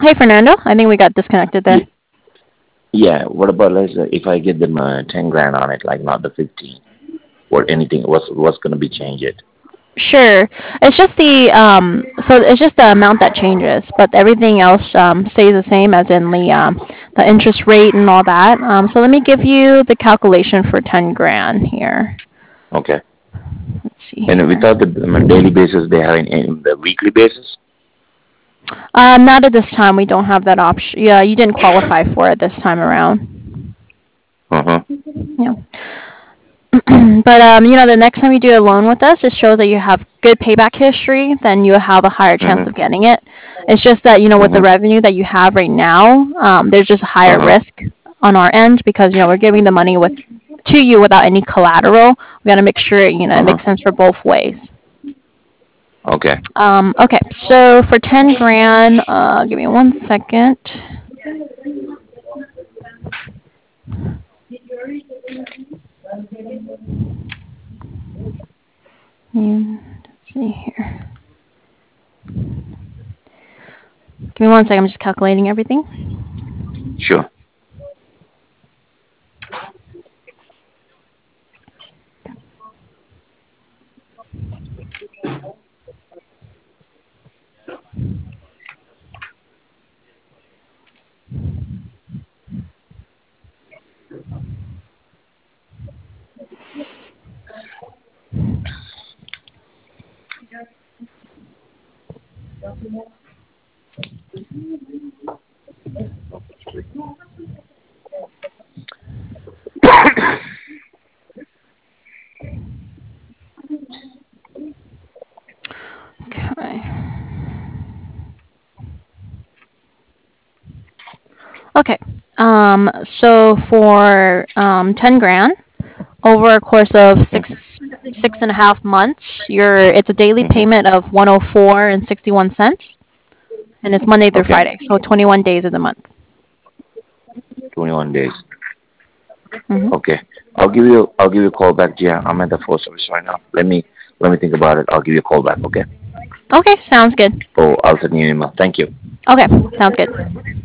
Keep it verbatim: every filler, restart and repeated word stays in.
Hey, Fernando. I think we got disconnected there. Yeah, yeah. What about let's say if I get them uh, ten grand on it, like not the fifteen or anything? What's what's gonna be changed? It? Sure. It's just the um. So it's just the amount that changes, but everything else um stays the same, as in the um the interest rate and all that. Um. So let me give you the calculation for ten grand here. Okay. Let's see And here. without the um, daily basis, they have in, in the weekly basis. Um. Not at this time. We don't have that option. Yeah, you didn't qualify for it this time around. Uh huh. Yeah. But um, you know, the next time you do a loan with us, it shows that you have good payback history. Then you have a higher chance Mhm. of getting it. It's just that you know, with the Mhm. revenue that you have right now, um, there's just a Uh higher huh. risk on our end because you know we're giving the money with to you without any collateral. We got to make sure you know it Uh huh. makes sense for both ways. Okay. Um, okay, so for ten grand, uh, give me one second. Hmm, Let's see here. Give me one second. I'm just calculating everything. Sure. Okay. Okay. Um, so for um, ten grand over a course of Mhm. six six and a half months, you're it's a daily Mhm. payment of one oh four and sixty one cents, and it's Monday through Okay. Friday, so twenty one days of the month. Twenty-one days. Hmm. Okay. I'll give you. I'll give you a call back, Gia. I'm at the post office right now. Let me let me think about it. I'll give you a call back. Okay. Okay, sounds good. Oh, I'll send you an email. Thank you. Okay, sounds good.